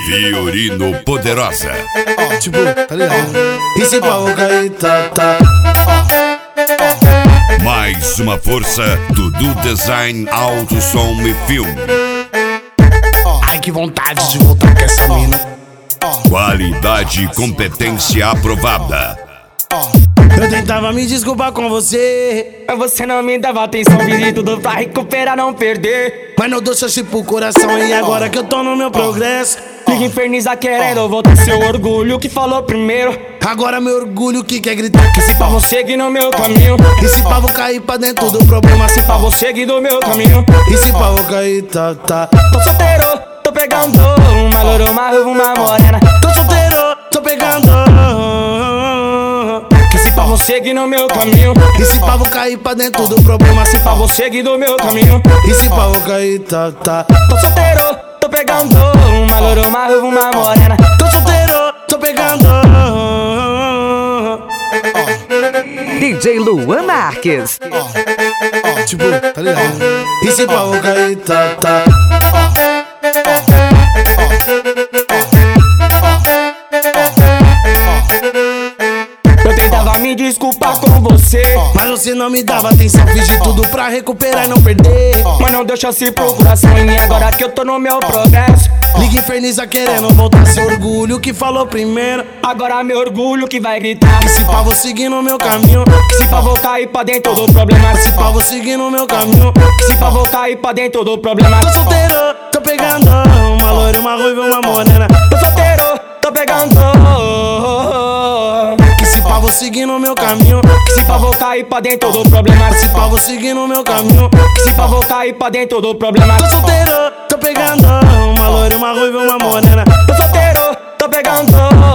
Fiorino Poderosa. Tipo, tá ligado? E se pau cair, tá. Mais uma força do Design, Auto, Som e Filme. Ai, que vontade de voltar com essa mina. Qualidade e competência aprovada. Eu tentava me desculpar com você, mas você não me dava atenção. Fiz tudo pra recuperar, não perder. mas não dou chance pro coração. E agora que eu tô no meu progresso, Fica infernizar querendo voltar seu orgulho que falou primeiro. agora meu orgulho que quer gritar que Se pá vou seguir no meu caminho, e se pá vou cair pra dentro do problema. Se pá pá vou seguir no meu caminho. e se pá vou cair, tá. Tô solteiro, tô pegando uma loura, uma ruiva, uma morena. Tô solteiro, tô pegando. Que se pá vou seguir no meu caminho, E se pá vou cair pra dentro do problema. Se pá pá vou seguir no meu caminho. e se pá vou cair, tá. Tô solteiro, tô pegando uma loura, uma ruiva, uma morena. Tô solteiro, tô pegando. DJ Luan Marques. Tipo, tá ligado? E se pá vou cair, tá. Eu tentava me desculpar com você, mas você não me dava atenção. Fiz de tudo pra recuperar e não perder, mas não deu chance pro coração. E agora que eu tô no meu progresso, liga inferniza querendo voltar seu orgulho que falou primeiro. agora meu orgulho que vai gritar. E se pá vou seguir no meu caminho, Que se pá vou cair pra dentro do problema. se pá vou seguir no meu caminho. Que se pá vou cair pra dentro do problema. Tô solteiro, tô pegando uma loira, uma ruiva, uma morena. Tô solteiro, tô pegando. Que se pá vou seguir no meu caminho, Que se pá vou cair pra dentro do problema. se pá vou seguir no meu caminho. Que se pá vou cair pra dentro do problema. Tô solteiro, tô pegando uma loira, uma ruiva, uma morena. Tô solteiro, tô pegando.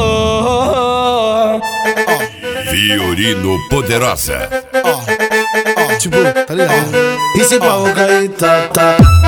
Fiorino Poderosa. Tipo, tá ligado? E se pá vou cair, tá.